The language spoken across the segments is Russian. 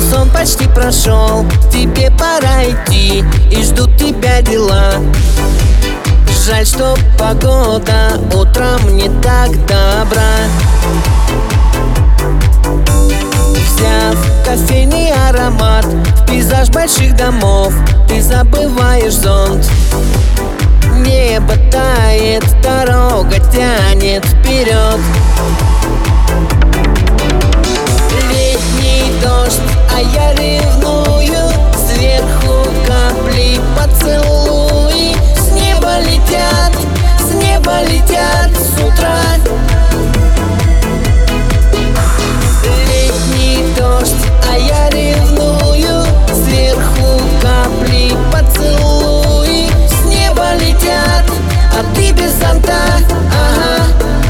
сон почти прошел, тебе пора идти, и ждут тебя дела. Жаль, что погода утром не так добра. Взяв кофейный аромат, в пейзаж больших домов, ты забываешь зонт. Небо тает, дорога тянет вперед. Летний дождь, а я ревную, сверху капли поцелуй. С неба летят с утра. Летний дождь, а я ревную, сверху капли поцелуй. С неба летят, а ты без зонта. Ага.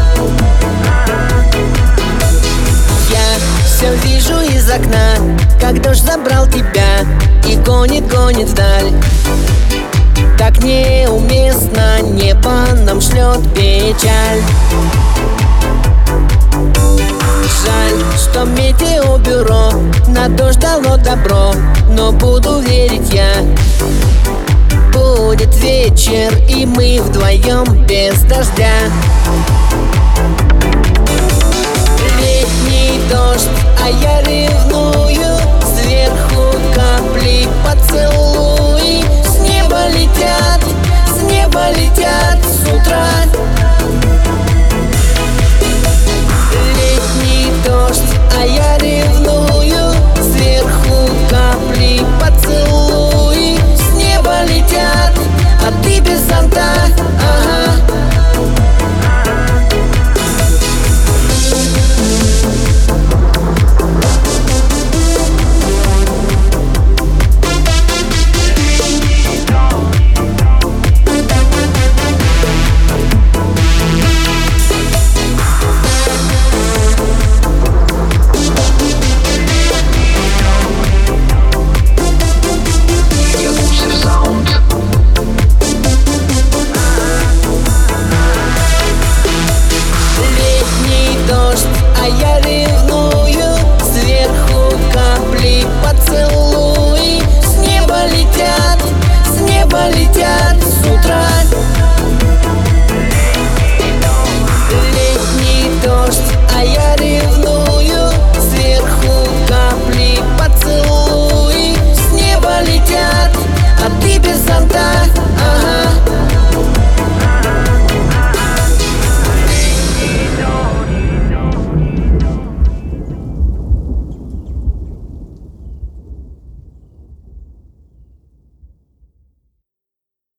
Я все вижу из окна, как дождь забрал тебя и гонит вдаль. Так неуместно небо нам шлет печаль. Жаль, что метеобюро на дождь дало добро, но буду верить я. Будет вечер, и мы вдвоем без дождя. Летний дождь, а я ревную, сверху капли поцелуй. С неба летят